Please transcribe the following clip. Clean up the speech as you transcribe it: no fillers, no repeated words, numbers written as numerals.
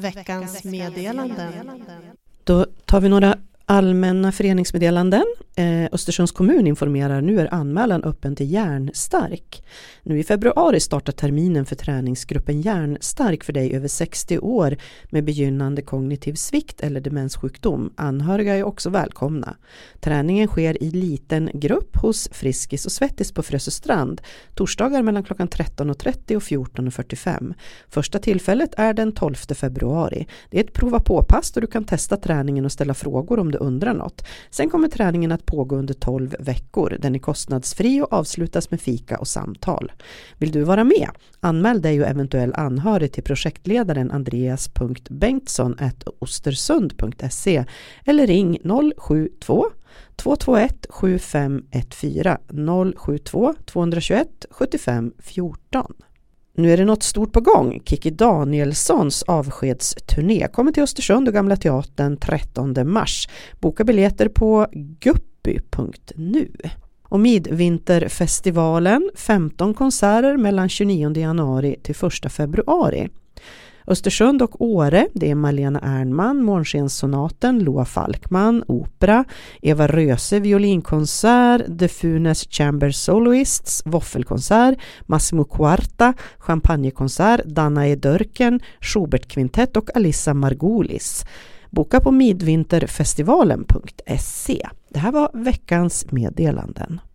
Veckans meddelanden. Då tar vi några allmänna föreningsmeddelanden. Östersunds kommun informerar nu är anmälan öppen till Hjärnstark. Nu i februari startar terminen för träningsgruppen Hjärnstark för dig över 60 år med begynnande kognitiv svikt eller demenssjukdom. Anhöriga är också välkomna. Träningen sker i liten grupp hos Friskis och Svettis på Frösöstrand. Torsdagar mellan klockan 13.30 och 14.45. Första tillfället är den 12 februari. Det är ett prova på-pass där du kan testa träningen och ställa frågor om du undrar något. Sen kommer träningen att pågå under 12 veckor. Den är kostnadsfri och avslutas med fika och samtal. Vill du vara med? Anmäl dig och eventuell anhörig till projektledaren andreas.bengtsson@ostersund.se eller ring 072 221 7514 072 221 75 14. Nu är det något stort på gång. Kiki Danielssons avskedsturné kommer till Östersund och Gamla Teatern 13 mars. Boka biljetter på guppy.nu. Och Midvinterfestivalen, 15 konserter mellan 29 januari till 1 februari. Östersund och Åre, det är Malena Ernman, Månskenssonaten, Loa Falkman, opera, Eva Röse, violinkonsert, The Funes Chamber Soloists, våffelkonsert, Massimo Quarta, champagnekonsert, Danae Dörken, Schubert-kvintett och Alissa Margulis. Boka på midvinterfestivalen.se. Det här var veckans meddelanden.